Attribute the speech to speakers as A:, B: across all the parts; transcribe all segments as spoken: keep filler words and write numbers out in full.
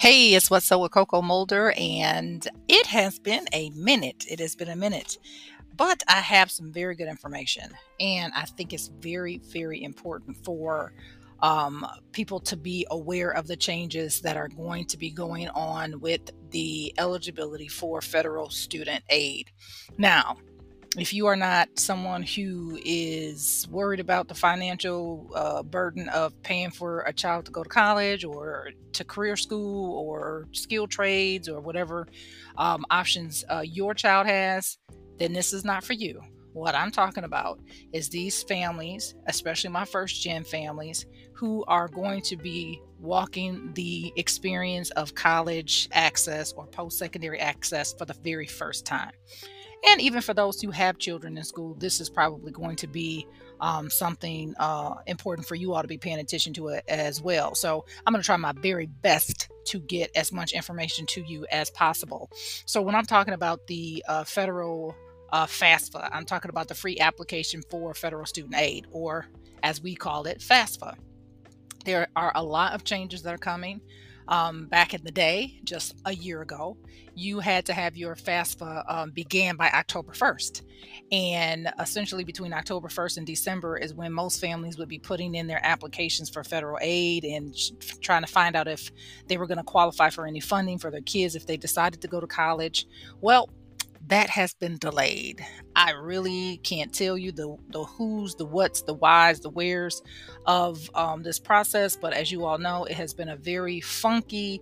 A: Hey, it's What's Up with Coco Mulder, and it has been a minute. It has been a minute, but I have some very good information, and I think it's very, very important for um, people to be aware of the changes that are going to be going on with the eligibility for federal student aid. Now, if you are not someone who is worried about the financial uh, burden of paying for a child to go to college or to career school or skilled trades or whatever um, options uh, your child has, then this is not for you. What I'm talking about is these families, especially my first gen families, who are going to be walking the experience of college access or post secondary access for the very first time. And even for those who have children in school, this is probably going to be um, something uh, important for you all to be paying attention to it as well. So I'm going to try my very best to get as much information to you as possible. So when I'm talking about the uh, federal uh, FAFSA, I'm talking about the free application for federal student aid, or as we call it, FAFSA. There are a lot of changes that are coming. Um, back in the day, just a year ago, you had to have your FAFSA um, began by October first. And essentially between October first and December is when most families would be putting in their applications for federal aid and sh- trying to find out if they were going to qualify for any funding for their kids if they decided to go to college. Well, that has been delayed. I really can't tell you the the who's, the what's, the whys, the wheres of um, this process, but as you all know, it has been a very funky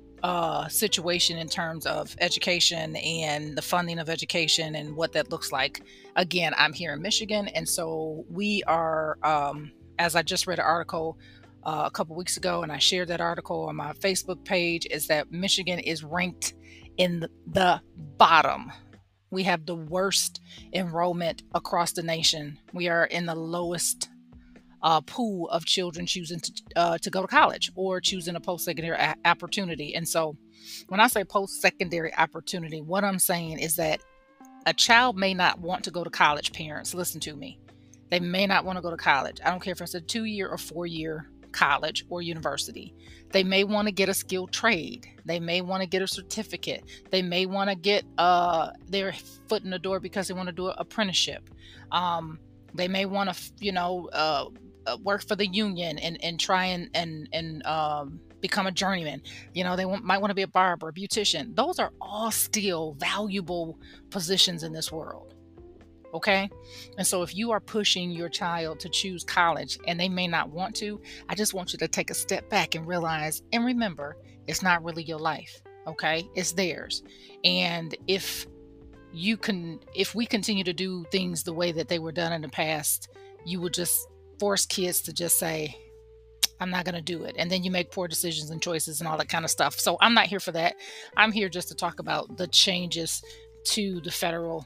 A: uh, situation in terms of education and the funding of education and what that looks like. Again, I'm here in Michigan, and so we are, um, as I just read an article uh, a couple weeks ago, and I shared that article on my Facebook page, is that Michigan is ranked in the, the bottom. We have the worst enrollment across the nation. We are in the lowest uh, pool of children choosing to, uh, to go to college or choosing a post-secondary a- opportunity. And so when I say post-secondary opportunity, what I'm saying is that a child may not want to go to college. Parents, listen to me. They may not want to go to college. I don't care if it's a two-year or four-year college or university. They may want to get a skilled trade. They may want to get a certificate. They may want to get uh, their foot in the door because they want to do an apprenticeship. Um, they may want to, you know, uh, uh, work for the union and, and try and and and um, become a journeyman. You know, they want, might want to be a barber, a beautician. Those are all still valuable positions in this world. Okay. And so if you are pushing your child to choose college and they may not want to, I just want you to take a step back and realize and remember it's not really your life. Okay. It's theirs. And if you can, if we continue to do things the way that they were done in the past, you would just force kids to just say, I'm not going to do it. And then you make poor decisions and choices and all that kind of stuff. So I'm not here for that. I'm here just to talk about the changes to the federal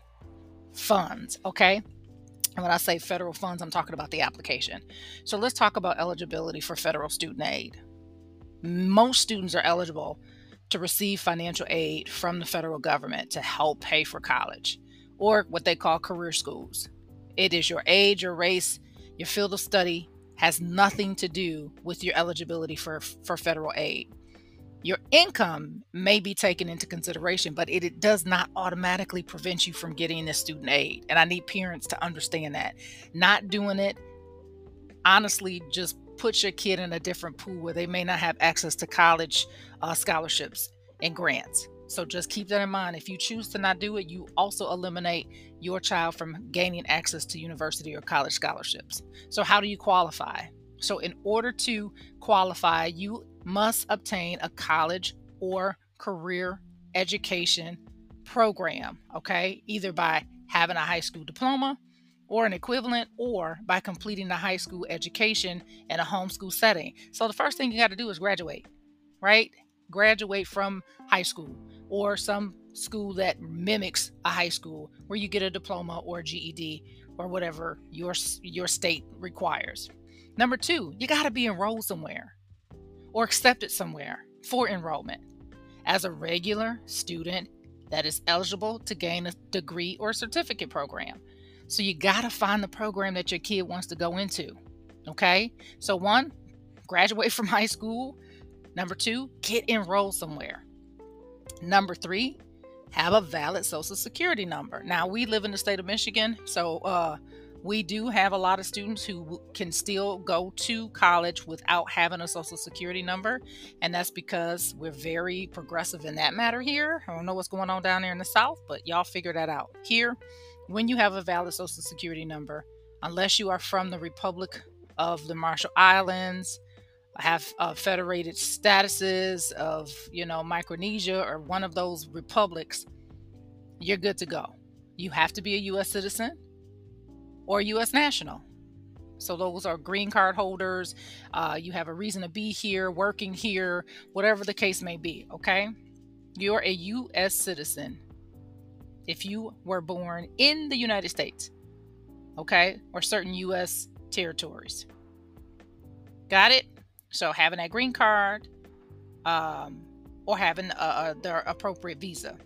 A: funds. Okay. And when I say federal funds, I'm talking about the application. So let's talk about eligibility for federal student aid. Most students are eligible to receive financial aid from the federal government to help pay for college, or what they call career schools. It is your age, your race, your field of study has nothing to do with your eligibility for, for federal aid. Your income may be taken into consideration, but it, it does not automatically prevent you from getting this student aid. And I need parents to understand that. Not doing it, honestly, just puts your kid in a different pool where they may not have access to college uh, scholarships and grants. So just keep that in mind. If you choose to not do it, you also eliminate your child from gaining access to university or college scholarships. So how do you qualify? So in order to qualify, you must obtain a college or career education program, okay? Either by having a high school diploma or an equivalent, or by completing a high school education in a homeschool setting. So the first thing you got to do is graduate, right? Graduate from high school or some school that mimics a high school where you get a diploma or a G E D or whatever your your state requires. Number two, you got to be enrolled somewhere or accepted somewhere for enrollment as a regular student that is eligible to gain a degree or certificate program. So you got to find the program that your kid wants to go into. Okay. So one, graduate from high school. Number two, get enrolled somewhere. Number three, have a valid social security number. Now, we live in the state of Michigan, so uh, we do have a lot of students who can still go to college without having a social security number. And that's because we're very progressive in that matter here. I don't know what's going on down there in the South, but y'all figure that out. Here, when you have a valid social security number, unless you are from the Republic of the Marshall Islands, have uh, federated statuses of, you know, Micronesia or one of those republics, you're good to go. You have to be a U S citizen or U S national. So those are green card holders. Uh, you have a reason to be here, working here, whatever the case may be, okay? You're a U S citizen if you were born in the United States, okay? Or certain U S territories. Got it? So having that green card um, or having uh, the appropriate visa.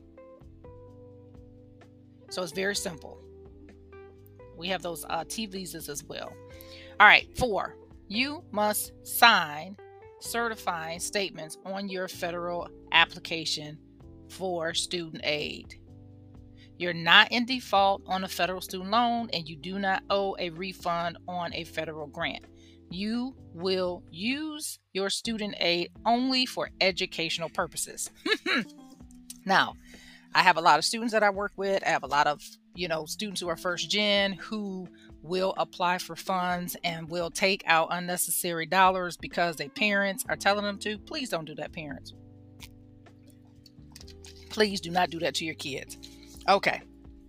A: So it's very simple. We have those uh, T visas as well. All right, four, you must sign certifying statements on your federal application for student aid. You're not in default on a federal student loan, and you do not owe a refund on a federal grant. You will use your student aid only for educational purposes. Now, I have a lot of students that I work with. I have a lot of, you know, students who are first gen who will apply for funds and will take out unnecessary dollars because their parents are telling them to. Please don't do that, parents. Please do not do that to your kids. Okay.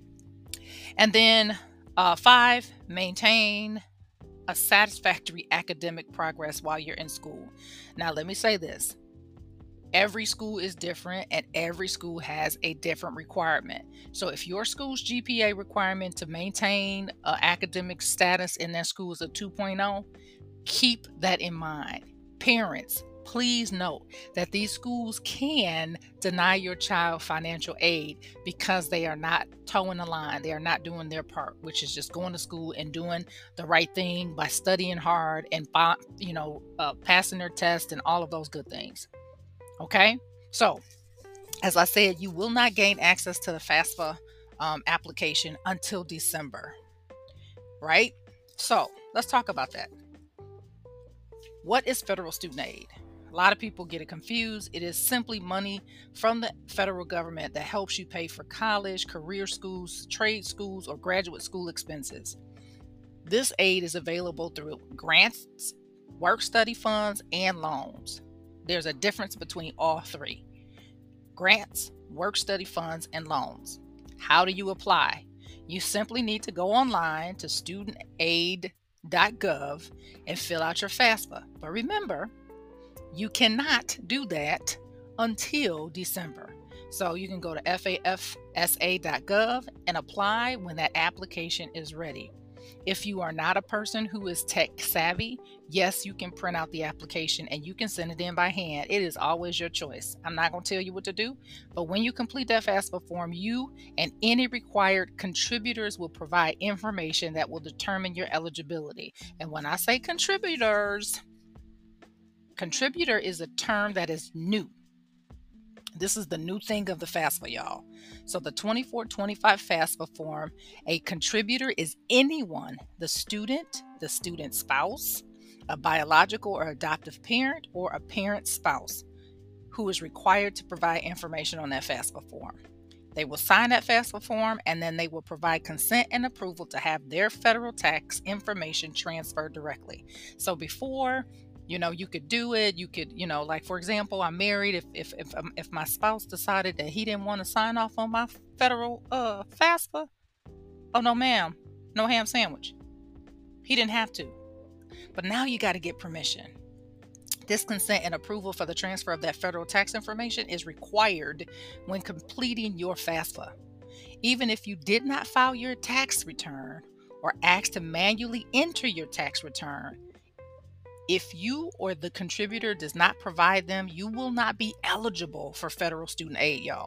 A: And then uh, five, maintain a satisfactory academic progress while you're in school. Now, let me say this. Every school is different and every school has a different requirement. So if your school's G P A requirement to maintain uh, academic status in that school is a two point oh, keep that in mind. Parents, please note that these schools can deny your child financial aid because they are not towing the line. They are not doing their part, which is just going to school and doing the right thing by studying hard and, you know, uh, passing their tests and all of those good things. Okay, so as I said, you will not gain access to the FAFSA um, application until December, right? So let's talk about that. What is federal student aid? A lot of people get it confused. It is simply money from the federal government that helps you pay for college, career schools, trade schools, or graduate school expenses. This aid is available through grants, work study funds, and loans. There's a difference between all three: grants, work study funds, and loans. How do you apply? You simply need to go online to student aid dot gov and fill out your FAFSA. But remember, you cannot do that until December. So you can go to F A F S A dot gov and apply when that application is ready. If you are not a person who is tech savvy, yes, you can print out the application and you can send it in by hand. It is always your choice. I'm not going to tell you what to do, but when you complete that FAFSA form, you and any required contributors will provide information that will determine your eligibility. And when I say contributors, contributor is a term that is new. This is the new thing of the FAFSA, y'all. So the twenty-four twenty-five FAFSA form, a contributor is anyone, the student, the student's spouse, a biological or adoptive parent, or a parent's spouse, who is required to provide information on that FAFSA form. They will sign that FAFSA form, and then they will provide consent and approval to have their federal tax information transferred directly. So before, you know, you could do it. You could, you know, like, for example, I'm married. If if if, um, if my spouse decided that he didn't want to sign off on my federal uh FAFSA, oh no, ma'am, no ham sandwich. He didn't have to. But now you got to get permission. This consent and approval for the transfer of that federal tax information is required when completing your FAFSA. Even if you did not file your tax return or asked to manually enter your tax return, if you or the contributor does not provide them, you will not be eligible for federal student aid, y'all.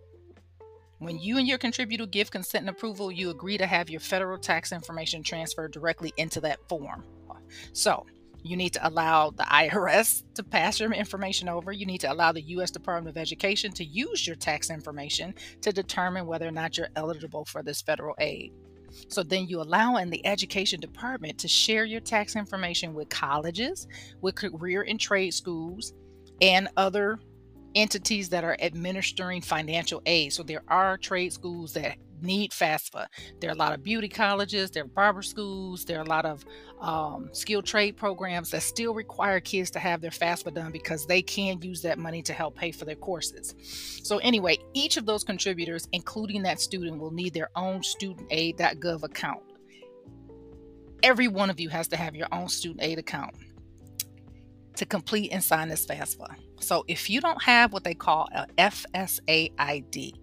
A: When you and your contributor give consent and approval, you agree to have your federal tax information transferred directly into that form. So You need to allow the I R S to pass your information over. You need to allow the U S Department of Education to use your tax information to determine whether or not you're eligible for this federal aid. So then you allow in the education department to share your tax information with colleges, with career and trade schools, and other entities that are administering financial aid. So there are trade schools that need FAFSA. There are a lot of beauty colleges, there are barber schools, there are a lot of um, skilled trade programs that still require kids to have their FAFSA done because they can use that money to help pay for their courses. So anyway, each of those contributors, including that student, will need their own student aid dot gov account. Every one of you has to have your own student aid account to complete and sign this FAFSA. So if you don't have what they call a F S A I D,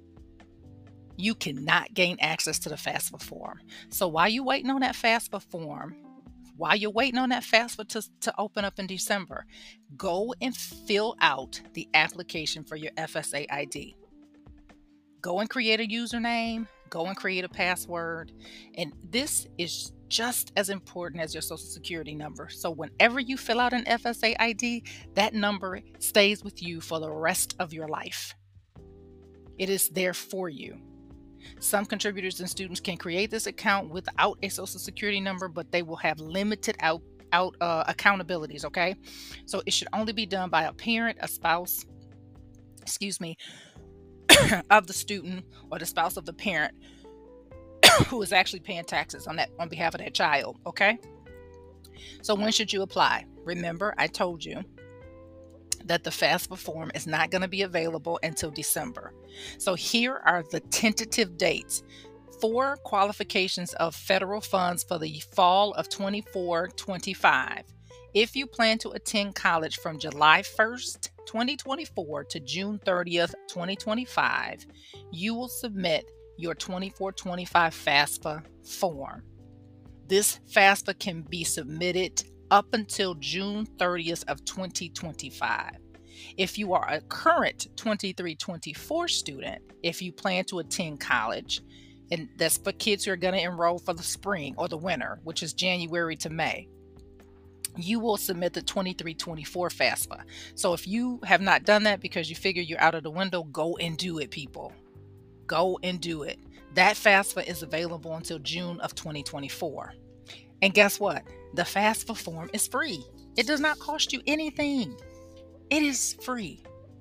A: you cannot gain access to the FAFSA form. So while you're waiting on that FAFSA form, while you're waiting on that FAFSA to, to open up in December, go and fill out the application for your F S A I D. Go and create a username, go and create a password, and this is just as important as your Social Security number. So whenever you fill out an F S A I D, that number stays with you for the rest of your life. It is there for you. Some contributors and students can create this account without a Social Security number, but they will have limited out, out uh, accountabilities, okay? So it should only be done by a parent, a spouse, excuse me, of the student, or the spouse of the parent who is actually paying taxes on that on behalf of that child, okay? So when should you apply? Remember, I told you that the FAFSA form is not going to be available until December. So here are the tentative dates for qualifications of federal funds for the fall of twenty-four twenty-five. If you plan to attend college from July first, twenty twenty-four to June thirtieth, twenty twenty-five, you will submit your twenty-four twenty-five FAFSA form. This FAFSA can be submitted up until June thirtieth of twenty twenty-five. If you are a current twenty-three twenty-four student, if you plan to attend college, and that's for kids who are going to enroll for the spring or the winter, which is January to May, you will submit the twenty-three twenty-four FAFSA. So if you have not done that because you figure you're out of the window, go and do it, people. Go and do it. That FAFSA is available until June of twenty twenty-four. And guess what? The FAFSA form is free. It does not cost you anything. It is free.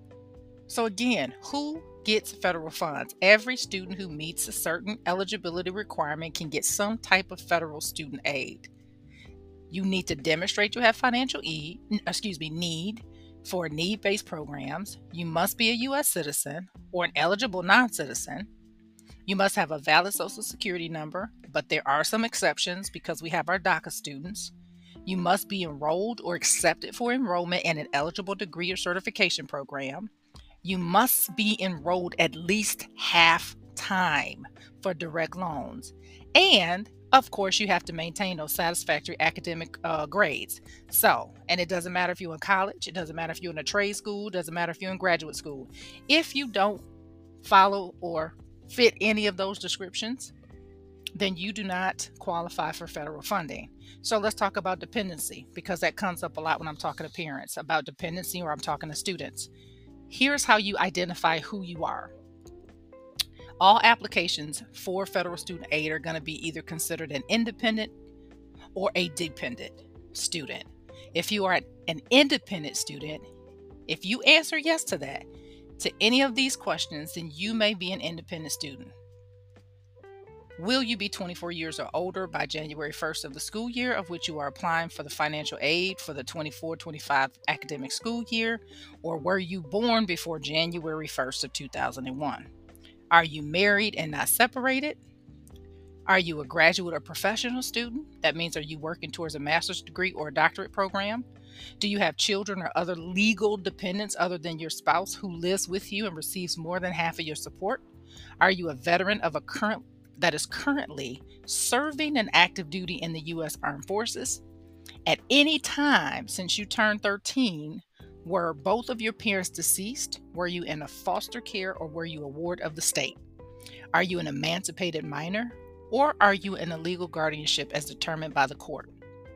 A: So again, who gets federal funds? Every student who meets a certain eligibility requirement can get some type of federal student aid. You need to demonstrate you have financial e- excuse me, need for need-based programs. You must be a U S citizen or an eligible non-citizen. You must have a valid Social Security number, but there are some exceptions because we have our DACA students. You must be enrolled or accepted for enrollment in an eligible degree or certification program. You must be enrolled at least half time for direct loans. And of course, you have to maintain those satisfactory academic uh, grades. So, and it doesn't matter if you're in college, it doesn't matter if you're in a trade school, it doesn't matter if you're in graduate school. If you don't follow or fit any of those descriptions, then you do not qualify for federal funding. So let's talk about dependency, because that comes up a lot when I'm talking to parents about dependency or I'm talking to students. Here's how you identify who you are. All applications for federal student aid are going to be either considered an independent or a dependent student. If you are an independent student, if you answer yes to that, to any of these questions, then you may be an independent student. Will you be twenty-four years or older by January first of the school year of which you are applying for the financial aid for the twenty-four twenty-five academic school year, or were you born before January first of two thousand one? Are you married and not separated? Are you a graduate or professional student? That means, are you working towards a master's degree or a doctorate program? Do you have children or other legal dependents other than your spouse who lives with you and receives more than half of your support? Are you a veteran of a current that is currently serving an active duty in the U S Armed Forces? At any time since you turned thirteen, were both of your parents deceased? Were you in a foster care, or were you a ward of the state? Are you an emancipated minor, or are you in a legal guardianship as determined by the court?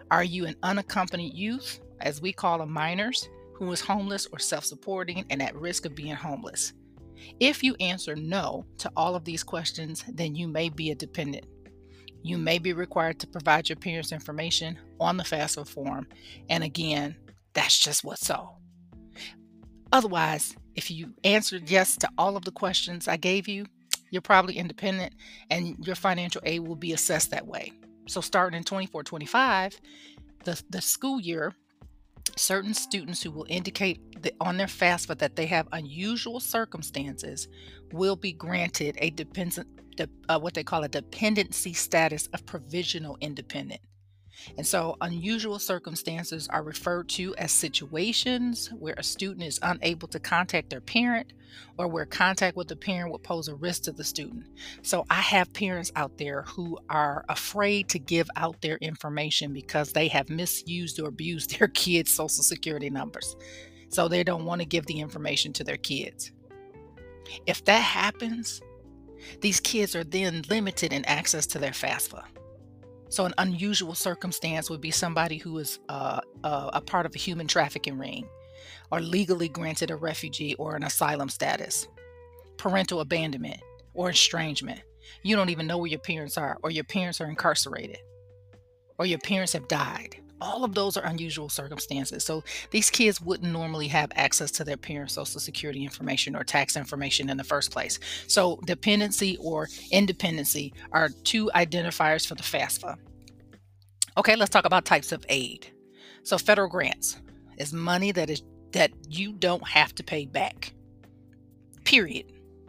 A: Are you an unaccompanied youth, as we call them minors, who is homeless or self supporting and at risk of being homeless? If you answer no to all of these questions, then you may be a dependent. You may be required to provide your parents' information on the FAFSA form. And again, that's just what's so. Otherwise, if you answered yes to all of the questions I gave you, you're probably independent and your financial aid will be assessed that way. So starting in twenty-four twenty-five, the, the school year, certain students who will indicate that on their FAFSA that they have unusual circumstances will be granted a dependent, de, uh, what they call a dependency status of provisional independent. And so unusual circumstances are referred to as situations where a student is unable to contact their parent or where contact with the parent would pose a risk to the student. So I have parents out there who are afraid to give out their information because they have misused or abused their kids' social security numbers. So they don't want to give the information to their kids. If that happens, these kids are then limited in access to their FAFSA. So an unusual circumstance would be somebody who is uh, uh, a part of a human trafficking ring or legally granted a refugee or an asylum status, parental abandonment or estrangement. You don't even know where your parents are, or your parents are incarcerated, or your parents have died. All of those are unusual circumstances. So these kids wouldn't normally have access to their parents' social security information or tax information in the first place. So dependency or independency are two identifiers for the FAFSA. Okay, let's talk about types of aid. So federal grants is money that is that you don't have to pay back. Period.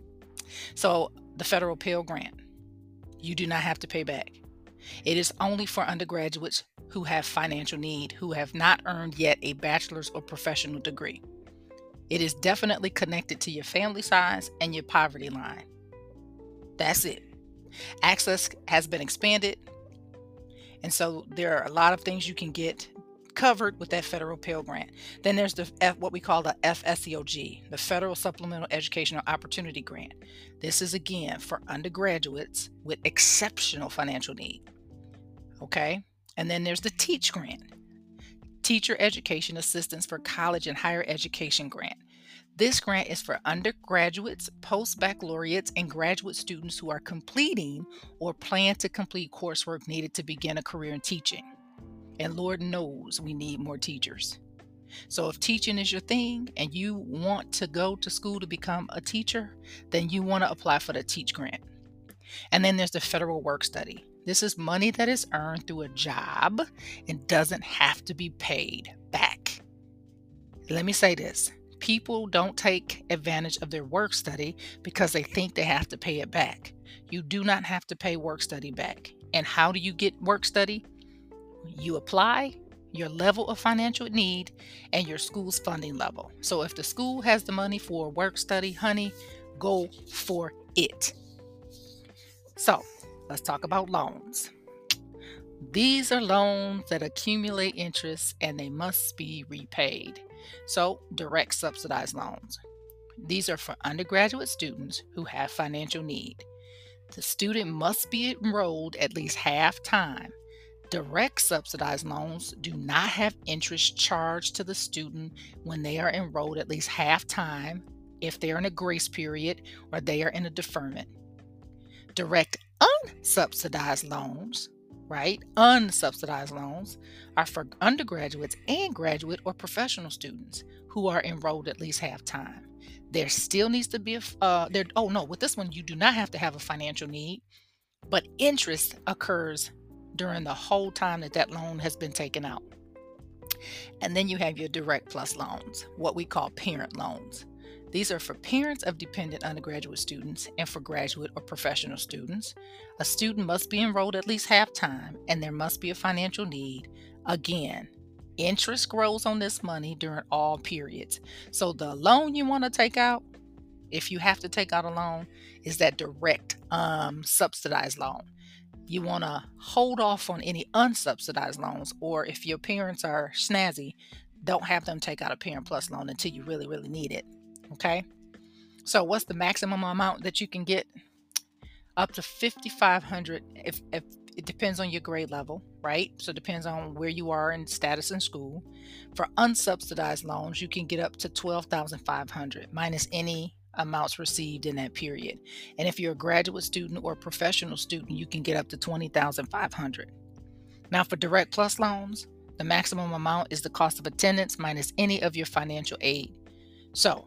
A: So the federal Pell Grant, you do not have to pay back. It is only for undergraduates who have financial need, who have not earned yet a bachelor's or professional degree. It is definitely connected to your family size and your poverty line. That's it. Access has been expanded, and so there are a lot of things you can get covered with that federal Pell Grant. Then there's the F, what we call the F S E O G, the Federal Supplemental Educational Opportunity Grant. This is again for undergraduates with exceptional financial need. Okay, and then there's the TEACH grant, Teacher Education Assistance for College and Higher Education grant. This grant is for undergraduates, post-baccalaureates, and graduate students who are completing or plan to complete coursework needed to begin a career in teaching. And Lord knows we need more teachers. So if teaching is your thing and you want to go to school to become a teacher, then you want to apply for the TEACH grant. And then there's the federal work study. This is money that is earned through a job and doesn't have to be paid back. Let me say this. People don't take advantage of their work study because they think they have to pay it back. You do not have to pay work study back. And how do you get work study? You apply, your level of financial need, and your school's funding level. So if the school has the money for work study, honey, go for it. So let's talk about loans. These are loans that accumulate interest and they must be repaid. So direct subsidized loans. These are for undergraduate students who have financial need. The student must be enrolled at least half time. Direct subsidized loans do not have interest charged to the student when they are enrolled at least half time, if they're in a grace period or they are in a deferment. Direct unsubsidized loans, right? Unsubsidized loans are for undergraduates and graduate or professional students who are enrolled at least half time. There still needs to be a, uh, there, oh no, with this one, you do not have to have a financial need, but interest occurs during the whole time that that loan has been taken out. And then you have your direct plus loans, what we call parent loans. These are for parents of dependent undergraduate students and for graduate or professional students. A student must be enrolled at least half time and there must be a financial need. Again, interest grows on this money during all periods. So the loan you want to take out, if you have to take out a loan, is that direct um, subsidized loan. You want to hold off on any unsubsidized loans, or if your parents are snazzy, don't have them take out a Parent Plus loan until you really, really need it. Okay? So what's the maximum amount that you can get? Up to fifty-five hundred dollars if, if it depends on your grade level. right? So it depends on where you are in status in school. For unsubsidized loans, you can get up to twelve thousand five hundred minus any amounts received in that period. And if you're a graduate student or professional student, you can get up to twenty thousand five hundred. Now for Direct Plus loans, the maximum amount is the cost of attendance minus any of your financial aid. So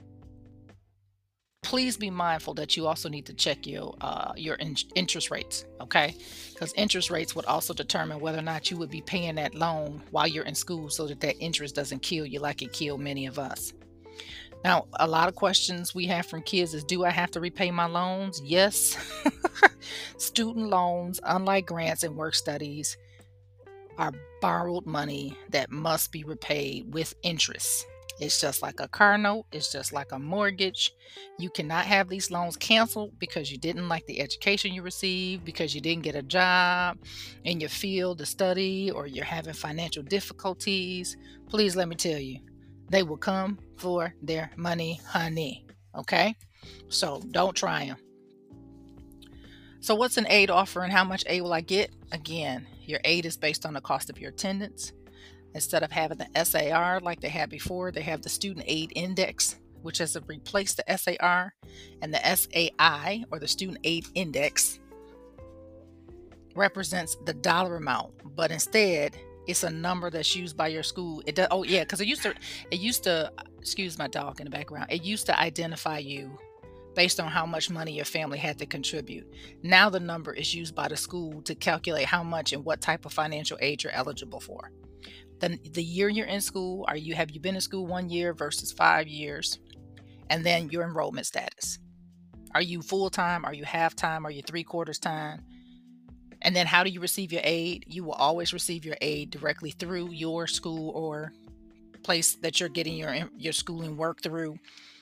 A: please be mindful that you also need to check your uh, your in- interest rates, okay? Because interest rates would also determine whether or not you would be paying that loan while you're in school, so that that interest doesn't kill you like it killed many of us. Now, a lot of questions we have from kids is, do I have to repay my loans? Yes. Student loans, unlike grants and work studies, are borrowed money that must be repaid with interest. It's just like a car note. It's just like a mortgage. You cannot have these loans canceled because you didn't like the education you received, because you didn't get a job in your field to study, or you're having financial difficulties. Please let me tell you, they will come for their money, honey. Okay? So don't try them. So what's an aid offer and how much aid will I get? Again, your aid is based on the cost of your attendance. Instead of having the S A R like they had before, they have the Student Aid Index, which has replaced the S A R, and the S A I, or the Student Aid Index, represents the dollar amount, but instead it's a number that's used by your school. It does, oh yeah, because it used to, it used to, excuse my dog in the background. It used to identify you based on how much money your family had to contribute. Now the number is used by the school to calculate how much and what type of financial aid you're eligible for. The, the year you're in school, are you have you been in school one year versus five years? And then your enrollment status. Are you full-time? Are you half-time? Are you three-quarters time? And then how do you receive your aid? You will always receive your aid directly through your school or place that you're getting your, your schooling work through.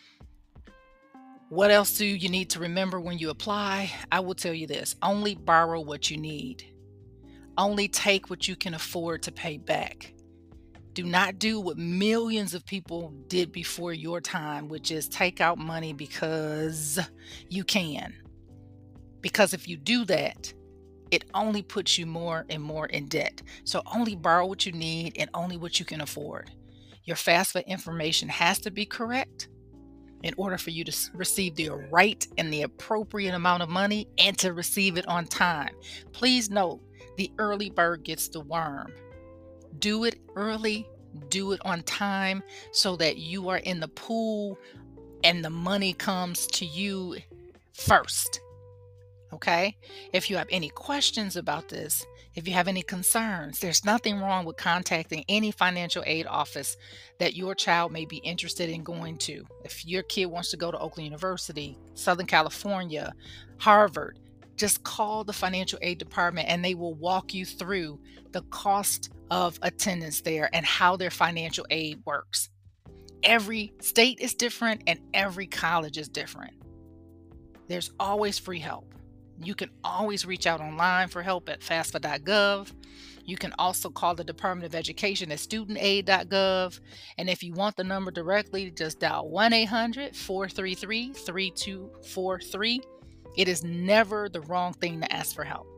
A: What else do you need to remember when you apply? I will tell you this: only borrow what you need. Only take what you can afford to pay back. Do not do what millions of people did before your time, which is take out money because you can. Because if you do that, it only puts you more and more in debt. So only borrow what you need and only what you can afford. Your FAFSA information has to be correct in order for you to receive the right and the appropriate amount of money and to receive it on time. Please note, the early bird gets the worm. Do it early, do it on time, so that you are in the pool and the money comes to you first. Okay? If you have any questions about this, if you have any concerns, there's nothing wrong with contacting any financial aid office that your child may be interested in going to. If your kid wants to go to Oakland University, Southern California, Harvard, just call the financial aid department and they will walk you through the cost of attendance there and how their financial aid works. Every state is different and every college is different. There's always free help. You can always reach out online for help at FAFSA dot gov. You can also call the Department of Education at student aid dot gov. And if you want the number directly, just dial one eight hundred, four three three, three two four three. It is never the wrong thing to ask for help.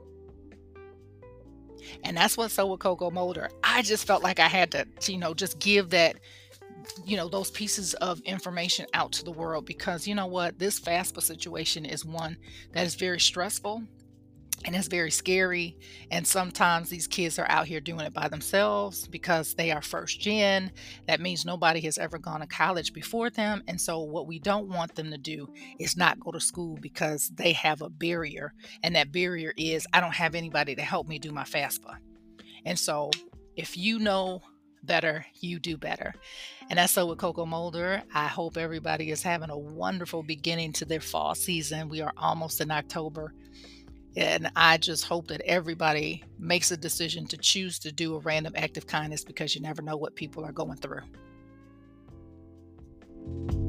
A: And that's what's so with Coco Mulder. I just felt like I had to, you know, just give that, you know, those pieces of information out to the world, because you know what, this FAFSA situation is one that is very stressful and it's very scary. And sometimes these kids are out here doing it by themselves because they are first gen. That means nobody has ever gone to college before them. And so what we don't want them to do is not go to school because they have a barrier. And that barrier is, I don't have anybody to help me do my FAFSA. And so if you know better, you do better. And that's so with Coco Mulder. I hope everybody is having a wonderful beginning to their fall season. We are almost in October. And I just hope that everybody makes a decision to choose to do a random act of kindness, because you never know what people are going through.